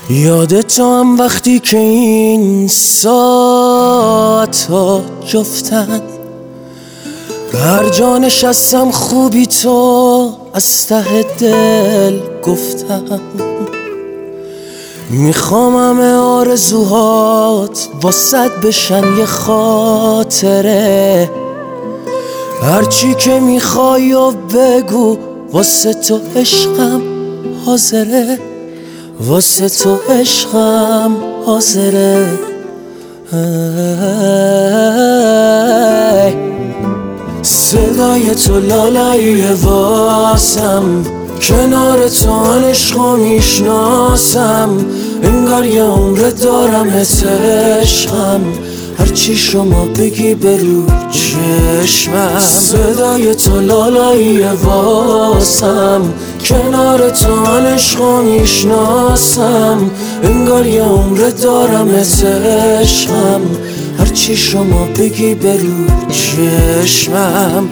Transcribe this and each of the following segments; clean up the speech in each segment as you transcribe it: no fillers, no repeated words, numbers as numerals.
یادت هم وقتی که این ساعت‌ها جفتن، هر جا نشستم خوبی تو از ته دل گفتم. میخوام همه آرزوهات واسد بشن یه خاطره، هرچی که میخوای و بگو، واسه تو عشقم حاضره، واسه تو عشقم حاضره. صدای تو لالایی واسم، کنار تو عشقو میشناسم، انگار یه عمر دارم عشقم، هرچی شما بگی برو چشمم. صدای تو لالایی واسم، کنار تو عشقو میشناسم، انگار یه عمر دارم عشقم، هرچی شما بگی برو چشمم.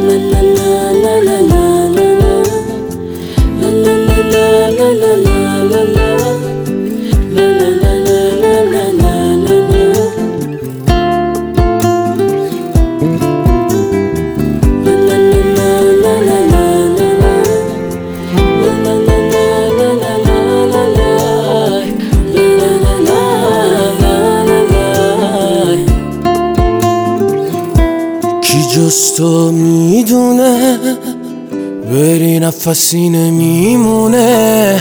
کی جز تو میدونه بری نفسی نمیمونه،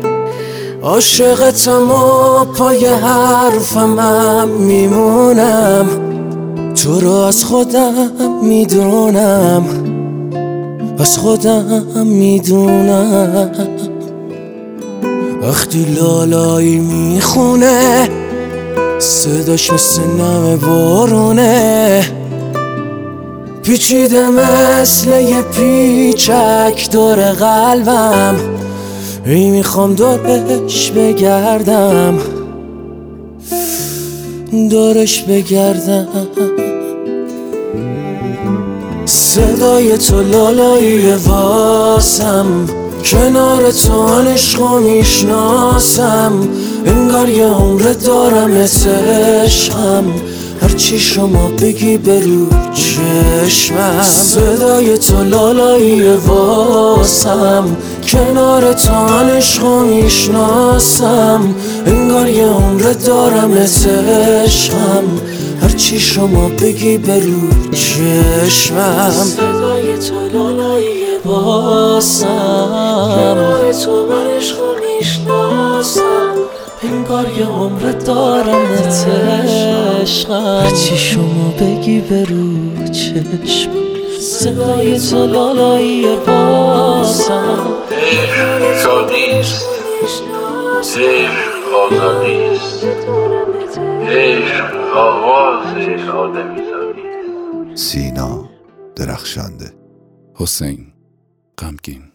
عاشقتم و پای حرفم میمونم، تو رو از خودم میدونم، از خودم میدونم. وقتی لالایی میخونه صداش مثل نم بارونه، پیچیده مثل یه پیچک دور قلبم، ای میخوام دورش بگردم، دورش بگردم. صدای تو لالایی واسم، کنار تو عشقو میشناسم، انگار یه عمر دارم عشقم، هرچی شما بگی برو چشمم. صدای تو لالایی واسم، کنار تو عشقو میشناسم، انگار یه عمر دارم عشقم، هرچی شما بگی برو چشمم. صدای تو لالایی واسم، کنار تو عشقو میشناسم، انگار یه عمر دارم عشقم، هرچی شما بگی برو چشم. صدای تو لالایی واسم، عشق نیست، عشق آزادیست، عشق آواز آدمیزادیست. سینا درخشنده، حسین غمگین.